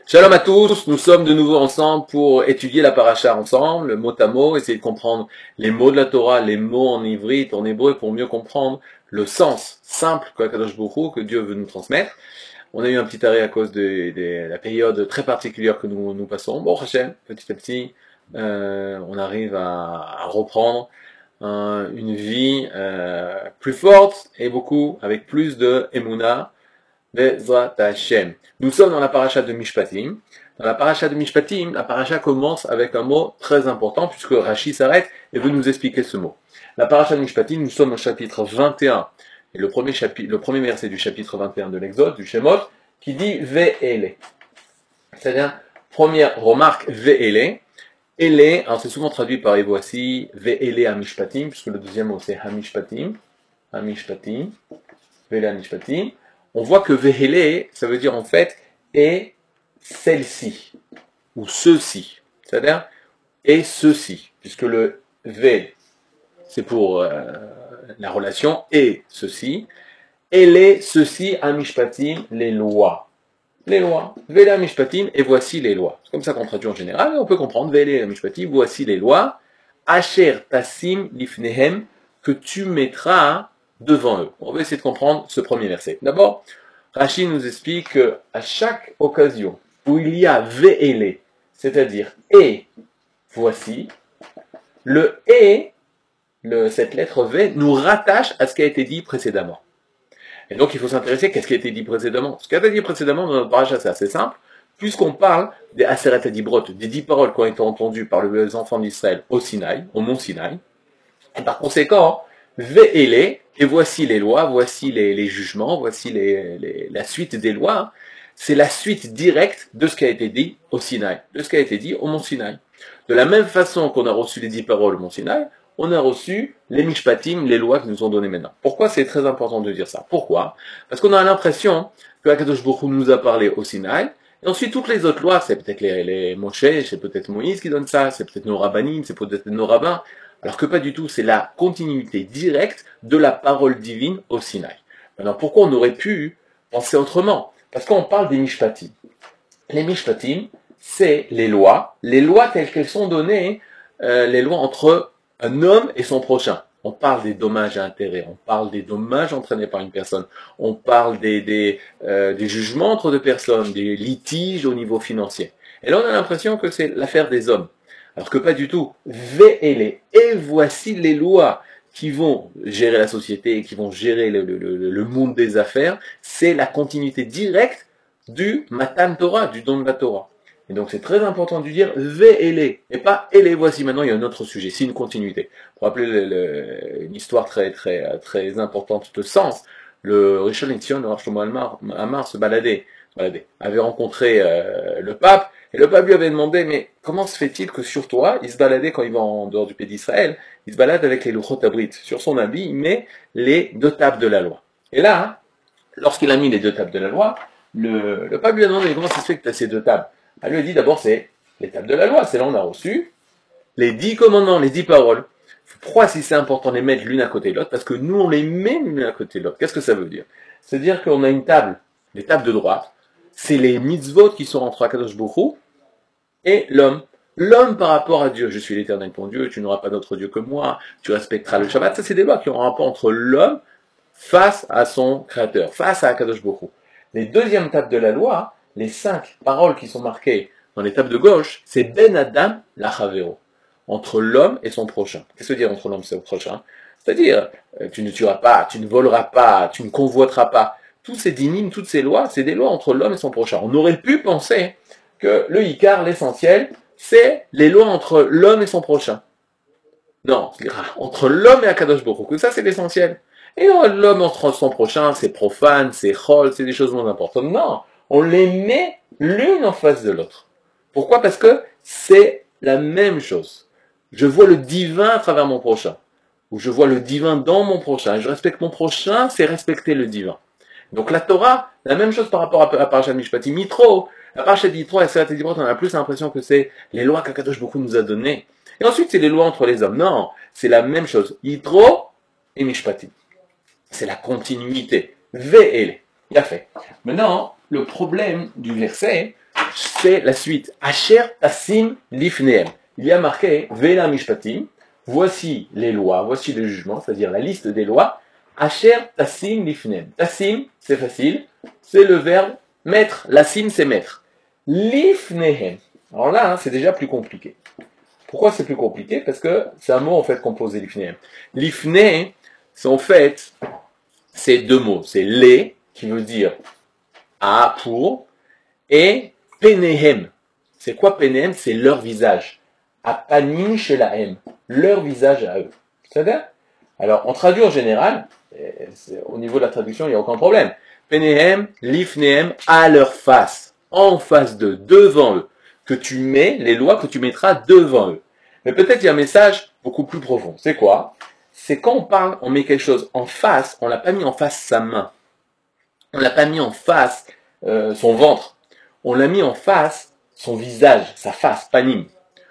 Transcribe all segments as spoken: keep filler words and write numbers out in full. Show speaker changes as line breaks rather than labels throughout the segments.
Shalom à tous, nous sommes de nouveau ensemble pour étudier la paracha ensemble, mot à mot, essayer de comprendre les mots de la Torah, les mots en ivrite, en hébreu, pour mieux comprendre le sens simple que Kadosh Baruch Hu, que Dieu veut nous transmettre. On a eu un petit arrêt à cause de, de la période très particulière que nous, nous passons. Bon, Hachem, petit à petit, euh, on arrive à, à reprendre euh, une vie euh, plus forte et beaucoup, avec plus de Emouna, Bezrat Hashem. Nous sommes dans la paracha de Mishpatim. Dans la paracha de Mishpatim, la paracha commence avec un mot très important, puisque Rashi s'arrête et veut nous expliquer ce mot. La paracha de Mishpatim, nous sommes au chapitre vingt et un, et le premier, chapitre, le premier verset du chapitre vingt et un de l'Exode, du Shemot, qui dit Ve'ele. C'est-à-dire, première remarque, Ve'ele. Ele, alors c'est souvent traduit par et voici, Ve'ele Hamishpatim, puisque le deuxième mot c'est Hamishpatim. Hamishpatim. Ve'ele Hamishpatim. On voit que Ve'ele, ça veut dire en fait, et celle-ci, ou ceci, c'est-à-dire, et ceci, puisque le Ve, c'est pour euh, la relation, et ceci, et les ceci, Amishpatim, les lois. Les lois. Ve'ele Amishpatim, et voici les lois. C'est comme ça qu'on traduit en général, mais on peut comprendre, Ve'ele Amishpatim, voici les lois, Asher Tassim Lifnehem, que tu mettras devant eux. On va essayer de comprendre ce premier verset. D'abord, Rashi nous explique qu'à chaque occasion où il y a Ve'ele, c'est-à-dire et voici, le et, le, cette lettre V, nous rattache à ce qui a été dit précédemment. Et donc il faut s'intéresser à ce qui a été dit précédemment. Ce qui a été dit précédemment dans notre paracha, c'est assez simple, puisqu'on parle des Aseret Adibrot, des dix paroles qui ont été entendues par les enfants d'Israël au Sinaï, au mont Sinaï. Et par conséquent, Ve'ele, et voici les lois, voici les, les jugements, voici les, les, la suite des lois, c'est la suite directe de ce qui a été dit au Sinaï, de ce qui a été dit au mont Sinaï. De la même façon qu'on a reçu les dix paroles au mont Sinaï, on a reçu les mishpatim, les lois qui nous ont données maintenant. Pourquoi c'est très important de dire ça? Pourquoi? Parce qu'on a l'impression que Akadosh Baruch Hu nous a parlé au Sinaï, et ensuite toutes les autres lois, c'est peut-être les, les Moshe, c'est peut-être Moïse qui donne ça, c'est peut-être nos rabbinim, c'est peut-être nos rabbins, alors que pas du tout, c'est la continuité directe de la parole divine au Sinaï. Maintenant, pourquoi on aurait pu penser autrement? Parce qu'on parle des mishpatim. Les mishpatim, c'est les lois, les lois telles qu'elles sont données, euh, les lois entre un homme et son prochain. On parle des dommages à intérêt, on parle des dommages entraînés par une personne, on parle des, des, euh, des jugements entre deux personnes, des litiges au niveau financier. Et là, on a l'impression que c'est l'affaire des hommes. Alors que pas du tout. Ve'ele. Et voici les lois qui vont gérer la société, qui vont gérer le, le, le, le monde des affaires. C'est la continuité directe du Matan Torah, du don de la Torah. Et donc c'est très important de dire Ve'ele, et pas Ele. Voici maintenant, il y a un autre sujet, c'est une continuité. Pour rappeler le, le, une histoire très, très, très importante de sens, le Rishon LeZion, le Rav Shlomo Amar, se baladait, baladait, avait rencontré euh, le pape, et le pape lui avait demandé, mais comment se fait-il que sur toi, il se baladait quand il va en dehors du pays d'Israël, il se balade avec les Luchot Abrit. Sur son habit, il met les deux tables de la loi. Et là, lorsqu'il a mis les deux tables de la loi, le, le pape lui a demandé, mais comment ça se fait que tu as ces deux tables? Elle lui a dit, d'abord, c'est les tables de la loi, c'est là où on a reçu les dix commandements, les dix paroles. Pourquoi si c'est important de les mettre l'une à côté de l'autre? Parce que nous, on les met l'une à côté de l'autre. Qu'est-ce que ça veut dire? C'est-à-dire qu'on a une table, les tables de droite, c'est les mitzvot qui sont entre Akadosh Baruch Hu et l'homme. L'homme par rapport à Dieu. Je suis l'éternel ton Dieu, tu n'auras pas d'autre Dieu que moi, tu respecteras le Shabbat. Ça, c'est des lois qui ont un rapport entre l'homme face à son Créateur, face à Akadosh Baruch Hu. Les deuxièmes tables de la loi, les cinq paroles qui sont marquées dans les tables de gauche, c'est Ben Adam Lachavero, entre l'homme et son prochain. Qu'est-ce que ça veut dire entre l'homme et son prochain? C'est-à-dire, tu ne tueras pas, tu ne voleras pas, tu ne convoiteras pas. Tous ces dynimes, toutes ces lois, c'est des lois entre l'homme et son prochain. On aurait pu penser que le Icar, l'essentiel, c'est les lois entre l'homme et son prochain. Non, entre l'homme et Akadosh Baruch Hu, ça c'est l'essentiel. Et l'homme entre son prochain, c'est profane, c'est chol, c'est des choses moins importantes. Non, on les met l'une en face de l'autre. Pourquoi? Parce que c'est la même chose. Je vois le divin à travers mon prochain. Ou je vois le divin dans mon prochain. Et je respecte mon prochain, c'est respecter le divin. Donc la Torah, la même chose par rapport à la Parashat Mishpatim Yitro. La Parashat Yitro, on a plus l'impression que c'est les lois qu'Akadosh Baruch Hu nous a données. Et ensuite, c'est les lois entre les hommes. Non, c'est la même chose. Yitro et Mishpatim. C'est la continuité. Ve'ele. Il a fait. Maintenant, le problème du verset, c'est la suite. Asher tasim lifnehem. Il y a marqué Vela mishpatim. Voici les lois, voici les jugements, c'est-à-dire la liste des lois. Asher tasim lifnehem. Tasim, c'est facile, c'est le verbe mettre. Lasim, c'est mettre. Lifnehem. Alors là, hein, c'est déjà plus compliqué. Pourquoi c'est plus compliqué? Parce que c'est un mot en fait composé, l'ifnehem. L'ifne, c'est en fait, c'est deux mots. C'est les, qui veut dire à, pour, et penehem. C'est quoi penehem? C'est leur visage. Apanim shelahem. Leur visage à eux. C'est-à-dire? Alors, on traduit en général, au niveau de la traduction, il n'y a aucun problème. Penehem, lifnehem, à leur face. En face d'eux, devant eux. Que tu mets, les lois que tu mettras devant eux. Mais peut-être il y a un message beaucoup plus profond. C'est quoi? C'est quand on parle, on met quelque chose en face, on l'a pas mis en face sa main. On l'a pas mis en face euh, son ventre. On l'a mis en face son visage, sa face, panim.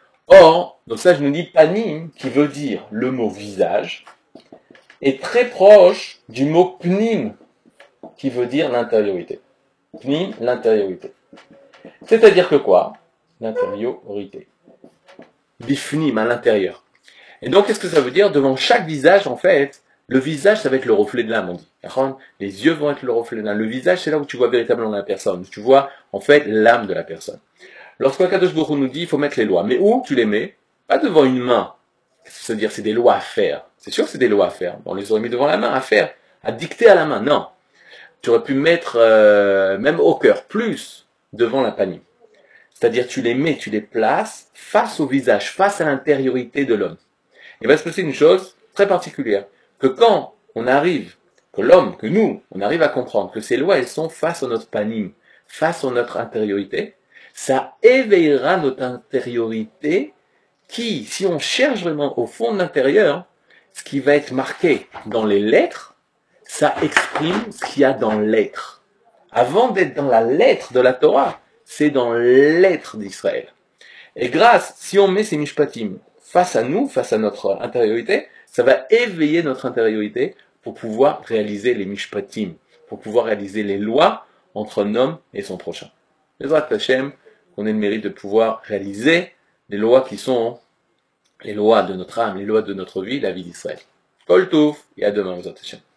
Or, donc ça je nous dis panim, qui veut dire le mot visage, est très proche du mot pnim, qui veut dire l'intériorité. Pnim, l'intériorité. C'est-à-dire que quoi? L'intériorité. Bifnim, à l'intérieur. Et donc, qu'est-ce que ça veut dire? Devant chaque visage, en fait, le visage, ça va être le reflet de l'âme, on dit. Les yeux vont être le reflet de l'âme. Le visage, c'est là où tu vois véritablement la personne. Tu vois, en fait, l'âme de la personne. Lorsqu'Akadosh Baruch Hu nous dit, il faut mettre les lois. Mais où tu les mets? Pas devant une main. Qu'est-ce que ça veut dire? C'est des lois à faire. C'est sûr que c'est des lois à faire. On les aurait mis devant la main, à faire, à dicter à la main. Non. Tu aurais pu mettre, euh, même au cœur, plus devant la panier. C'est-à-dire, tu les mets, tu les places face au visage, face à l'intériorité de l'homme. Il va se passer une chose très particulière, que quand on arrive, que l'homme, que nous, on arrive à comprendre que ces lois, elles sont face à notre panim, face à notre intériorité, ça éveillera notre intériorité qui, si on cherche vraiment au fond de l'intérieur, ce qui va être marqué dans les lettres, ça exprime ce qu'il y a dans l'être. Avant d'être dans la lettre de la Torah, c'est dans l'être d'Israël. Et grâce, si on met ces mishpatim face à nous, face à notre intériorité, ça va éveiller notre intériorité pour pouvoir réaliser les mishpatim, pour pouvoir réaliser les lois entre un homme et son prochain. Bezrat Hashem, qu'on ait le mérite de pouvoir réaliser les lois qui sont les lois de notre âme, les lois de notre vie, la vie d'Israël. Kol Touf, et à demain, Bezrat Hashem.